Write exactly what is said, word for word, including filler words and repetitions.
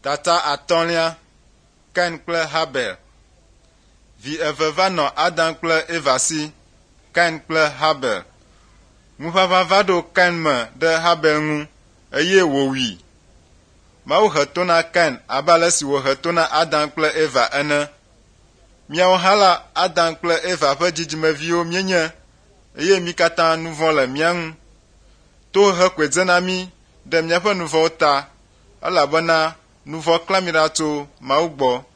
Tata atɔ̃lia, Kain kple Habel. Vi eve va nɔ Adam kple Eva si, Kain kple Habel. Ŋuʋaʋã va ɖo Kain me ɖe Habel ŋu, eye wòwui. Mawu he to na Kain abe ale si wòhe to na Adam kple Eva ene. Miawo hã la, Adam kple Eva ƒe dzidzimeviwo míenye, eye mi katã nu vɔ̃ le mía ŋu. Tohehe koe dze na mí ɖe míaƒe nu vɔ̃wo ta, elabena nu vɔ̃ klã mi ɖa tso Mawu gbɔ.